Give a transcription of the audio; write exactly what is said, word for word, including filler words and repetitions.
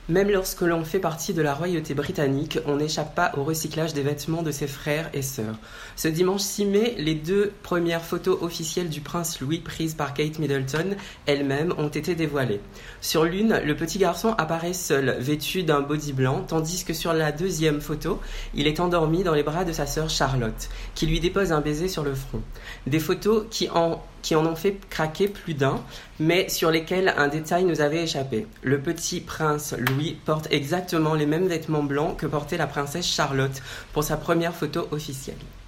Même lorsque l'on fait partie de la royauté britannique, on n'échappe pas au recyclage des vêtements de ses frères et sœurs. Ce dimanche six mai, les deux premières photos officielles du prince Louis prises par Kate Middleton elle-même ont été dévoilées. Sur l'une, le petit garçon apparaît seul, vêtu d'un body blanc, tandis que sur la deuxième photo, il est endormi dans les bras de sa sœur Charlotte, qui lui dépose un baiser sur le front. Des photos qui en qui en ont fait craquer plus d'un, mais sur lesquels un détail nous avait échappé. Le petit prince Louis porte exactement les mêmes vêtements blancs que portait la princesse Charlotte pour sa première photo officielle.